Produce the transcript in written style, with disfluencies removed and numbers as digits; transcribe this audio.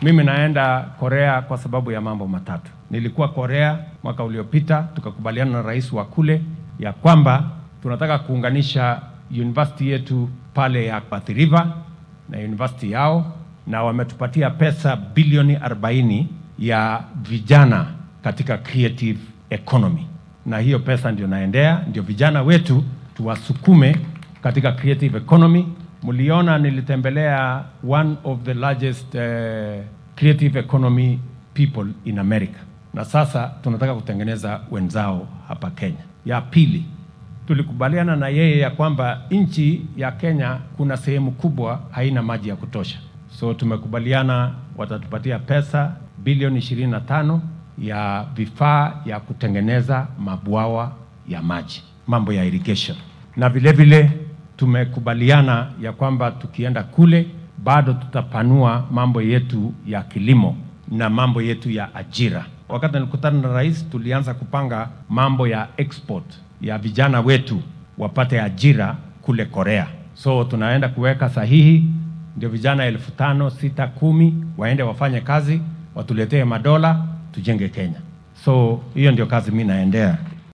Mimi naenda Korea kwa sababu ya mambo matatu. Nilikuwa Korea mwaka uliopita, tukakubaliana na rais wa kule ya kwamba tunataka kuunganisha university yetu pale ya Athi River na university yao, na wametupatia pesa bilioni 40 ya vijana katika creative economy. Na hiyo pesa ndio ndio vijana wetu tuwasukume katika creative economy. Muliona nilitembelea one of the largest creative economy people in America. Na sasa tunataka kutengeneza wenzao hapa Kenya. Ya pili, tulikubaliana na yeye ya kwamba nchi ya Kenya kuna sehemu kubwa haina maji ya kutosha. So tumekubaliana watatupatia pesa bilioni 25 ya vifaa ya kutengeneza mabwawa ya maji, mambo ya irrigation. Na vile vile tumekubaliana ya kwamba tukienda kule bado tutapanua mambo yetu ya kilimo na mambo yetu ya ajira. Wakati nilikutana na rais, tulianza kupanga mambo ya export ya vijana wetu wapate ajira kule Korea. So tunaenda kuweka sahihi ndio vijana 5,000, 6,000, 10 waende wafanye kazi, watuletee madola, tujenge Kenya. So hiyo ndio kazi mimi naendea.